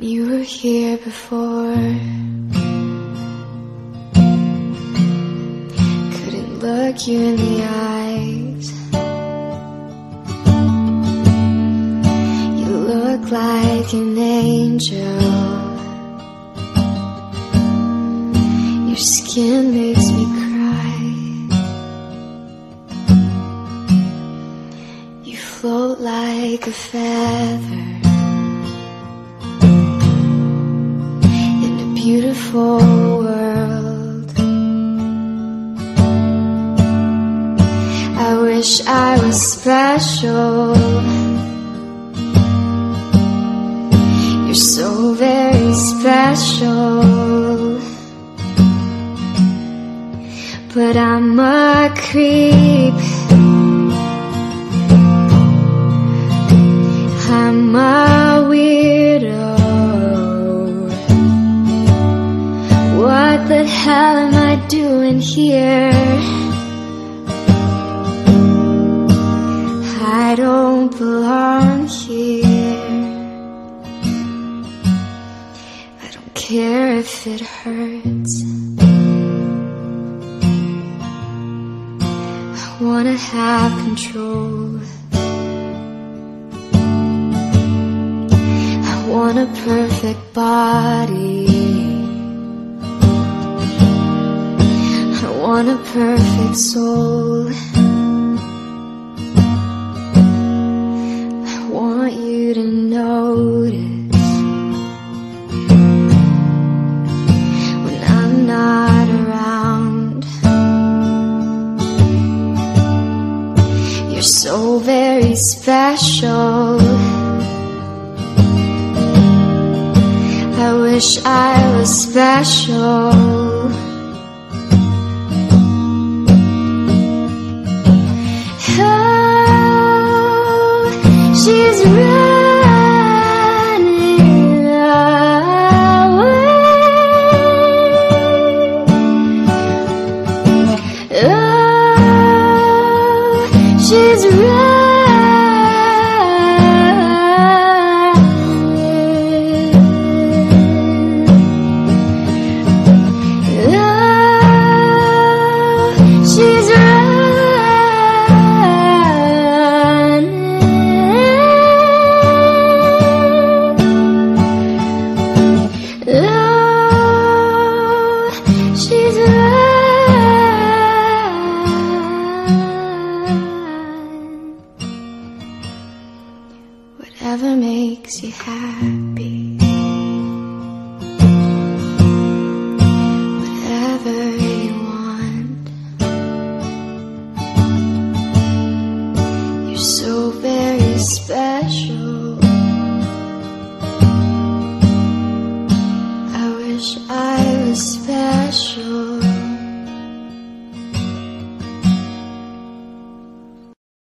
You were here before. Couldn't look you in the eyes. You look like an angel. Your skin makes me cry. You float like a feather beautiful world. I wish I was special. You're so very special, but I'm a creep. I'm a weirdo. What the hell am I doing here? I don't belong here. I don't care if it hurts. I wanna have control. I want a perfect body. I want a perfect soul. I want you to notice when I'm not around. You're so very special. I wish I was special. She's running away. Oh, she's running. Oh, she's running. Whatever makes you happy, whatever you want. You're so very special.